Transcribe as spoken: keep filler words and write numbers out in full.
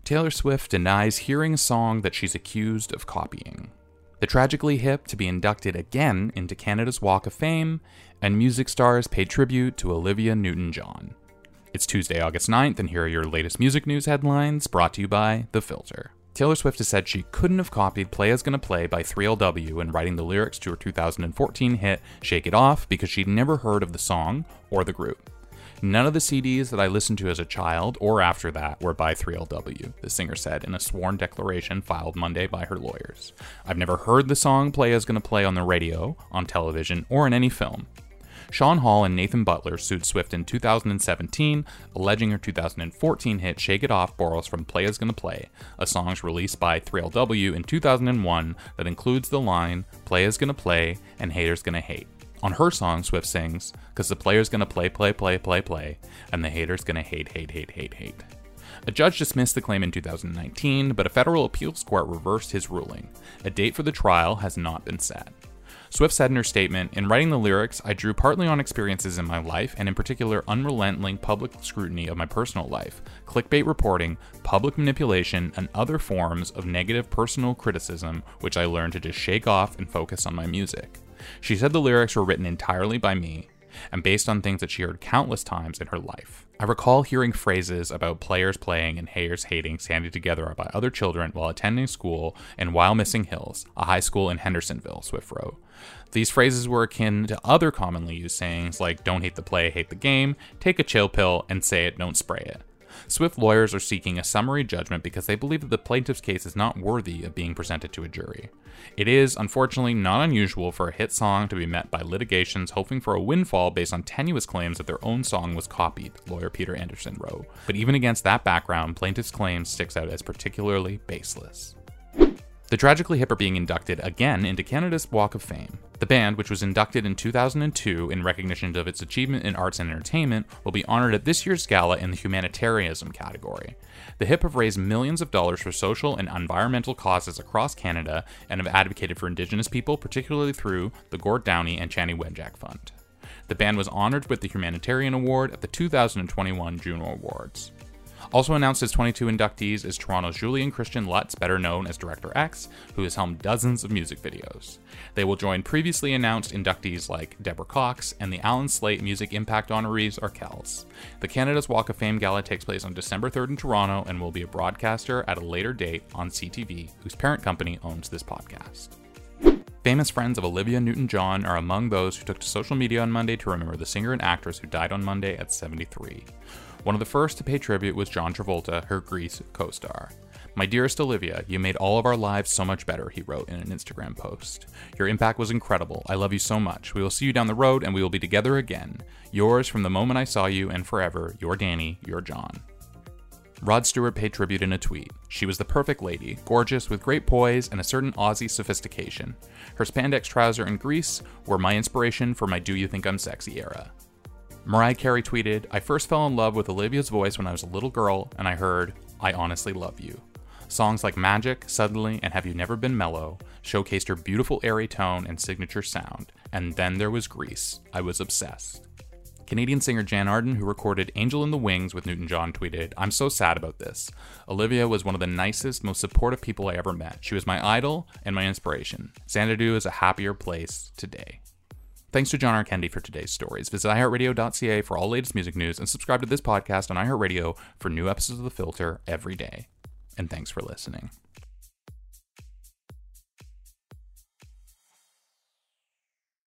Taylor Swift denies hearing a song that she's accused of copying. The Tragically Hip to be inducted again into Canada's Walk of Fame, and music stars pay tribute to Olivia Newton-John. It's Tuesday, August ninth, and here are your latest music news headlines, brought to you by The Filter. Taylor Swift has said she couldn't have copied Playa's Gonna Play by three L W in writing the lyrics to her two thousand fourteen hit Shake It Off because she'd never heard of the song or the group. None of the C Ds that I listened to as a child or after that were by three L W, the singer said in a sworn declaration filed Monday by her lawyers. I've never heard the song Playa's Gonna Play on the radio, on television, or in any film. Sean Hall and Nathan Butler sued Swift in two thousand seventeen, alleging her two thousand fourteen hit Shake It Off borrows from Playa's Gonna Play, a song released by three L W in two thousand one that includes the line, Playa's Gonna Play and Haters Gonna Hate. On her song, Swift sings, cause the player's gonna play, play, play, play, play, and the hater's gonna hate, hate, hate, hate, hate. A judge dismissed the claim in two thousand nineteen, but a federal appeals court reversed his ruling. A date for the trial has not been set. Swift said in her statement, in writing the lyrics, I drew partly on experiences in my life, and in particular unrelenting public scrutiny of my personal life, clickbait reporting, public manipulation, and other forms of negative personal criticism, which I learned to just shake off and focus on my music. She said the lyrics were written entirely by me, and based on things that she heard countless times in her life. I recall hearing phrases about players playing and haters hating standing together by other children while attending school in While Missing Hills, a high school in Hendersonville, Swift wrote. These phrases were akin to other commonly used sayings like don't hate the play, hate the game, take a chill pill, and say it, don't spray it. Swift lawyers are seeking a summary judgment because they believe that the plaintiff's case is not worthy of being presented to a jury. It is, unfortunately, not unusual for a hit song to be met by litigations hoping for a windfall based on tenuous claims that their own song was copied, lawyer Peter Anderson wrote. But even against that background, plaintiff's claim sticks out as particularly baseless. The Tragically Hip are being inducted again into Canada's Walk of Fame. The band, which was inducted in two thousand two in recognition of its achievement in arts and entertainment, will be honored at this year's gala in the humanitarianism category. The Hip have raised millions of dollars for social and environmental causes across Canada and have advocated for Indigenous people, particularly through the Gord Downie and Chanie Wenjack Fund. The band was honored with the Humanitarian Award at the two thousand twenty-one Juno Awards. Also announced as twenty-two inductees is Toronto's Julian Christian Lutz, better known as Director X, who has helmed dozens of music videos. They will join previously announced inductees like Deborah Cox and the Alan Slate Music Impact honorees Arkells. The Canada's Walk of Fame Gala takes place on December third in Toronto and will be a broadcaster at a later date on C T V, whose parent company owns this podcast. Famous friends of Olivia Newton-John are among those who took to social media on Monday to remember the singer and actress who died on Monday at seventy-three. One of the first to pay tribute was John Travolta, her Grease co-star. My dearest Olivia, you made all of our lives so much better, he wrote in an Instagram post. Your impact was incredible. I love you so much. We will see you down the road and we will be together again. Yours from the moment I saw you and forever, your Danny, your John. Rod Stewart paid tribute in a tweet. She was the perfect lady, gorgeous with great poise and a certain Aussie sophistication. Her spandex trouser and Grease were my inspiration for my Do You Think I'm Sexy era. Mariah Carey tweeted, I first fell in love with Olivia's voice when I was a little girl and I heard, I honestly love you. Songs like Magic, Suddenly, and Have You Never Been Mellow showcased her beautiful airy tone and signature sound. And then there was Grease. I was obsessed. Canadian singer Jan Arden, who recorded Angel in the Wings with Newton-John, tweeted, I'm so sad about this. Olivia was one of the nicest, most supportive people I ever met. She was my idol and my inspiration. Xanadu is a happier place today. Thanks to John R. Kennedy for today's stories. Visit i heart radio dot c a for all latest music news and subscribe to this podcast on iHeartRadio for new episodes of The Filter every day. And thanks for listening.